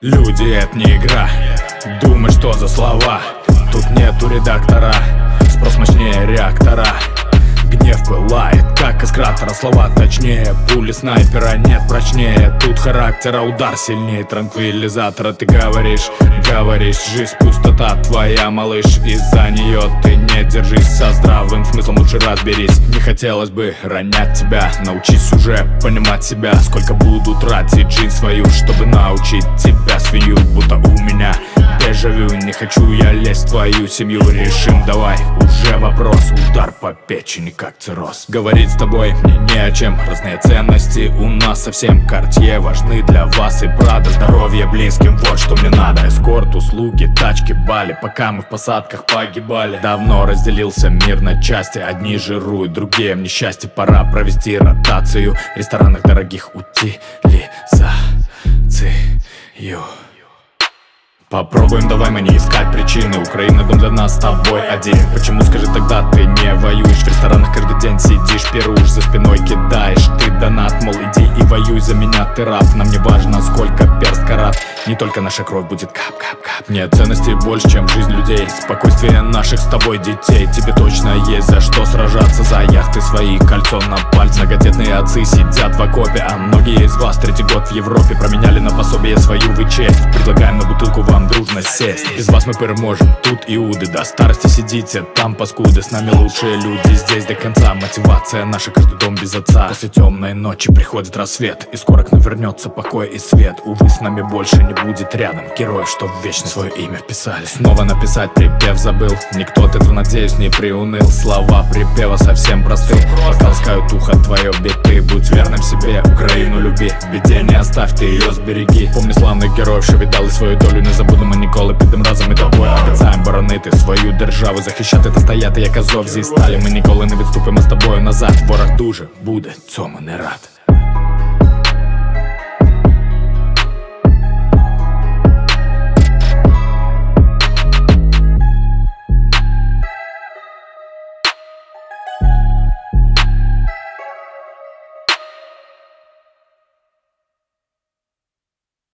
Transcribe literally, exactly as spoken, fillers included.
Люди — это не игра. Думай, что за слова. Тут нету редактора. Спрос мощнее реактора. Гнев пылает, как из кратера. Слова точнее, пули снайпера нет прочнее. Тут характера удар сильнее транквилизатора. Ты говоришь, говоришь, жизнь пустота твоя, малыш. Из-за нее ты не держись, со здравым смыслом лучше разберись. Не хотелось бы ронять тебя, научись уже понимать себя. Сколько буду тратить жизнь свою, чтобы научить тебя свинью, будто у меня дежавю. Не хочу я лезть в твою семью. Решим давай уже вопрос. Удар по печени как цирроз. Говорить с тобой мне не о чем. Разные ценности у нас совсем. Картье важны для вас и Прада. Здоровье близким, вот что мне надо. Эскорт, услуги, тачки, бали. Пока мы в посадках погибали. Давно разделился мир на части. Одни жируют, другие в несчастье. Пора провести ротацию. В ресторанах дорогих утилизацию. Попробуем, давай мы не искать причины. Украина дом для нас с тобой один. Почему, скажи, тогда ты не воюешь? В ресторанах каждый день сидишь, пируешь, за спиной кидаешь ты донат, мол, иди и воюй за меня, ты раб. Нам не важно, сколько перст карат. Не только наша кровь будет кап-кап-кап. Нет ценностей больше, чем жизнь людей. Спокойствие наших с тобой детей. Тебе точно есть за что сражаться. За яхты свои, кольцо на пальце. Многодетные отцы сидят в окопе. А многие из вас третий год в Европе променяли на пособие свою вы честь. Предлагаем на бутылку вам дружно сесть. Без вас мы переможем, тут иуды. До старости сидите, там паскуды. С нами лучшие люди, здесь до конца. Мотивация наша, каждый дом без отца. После темной ночи приходит рассвет, и скоро к нам вернется покой и свет. Увы, с нами больше не будет рядом героев, что в вечность свое имя вписали. Снова написать припев забыл. Никто от этого, надеюсь, не приуныл. Слова припева совсем просты. Пока ласкают ухо твое биты. Будь верным себе, Украину люби. В беде не оставь, ты ее сбереги. Помни славных героев, що віддали свою долю. Не забудемо ніколи, підем разом і тобою. Обіцяєм боронити свою державу, захищати та стояти, як Азов зі сталі. Ми ніколи не відступимо з тобою назад. Ворог дуже буде цьому не рад.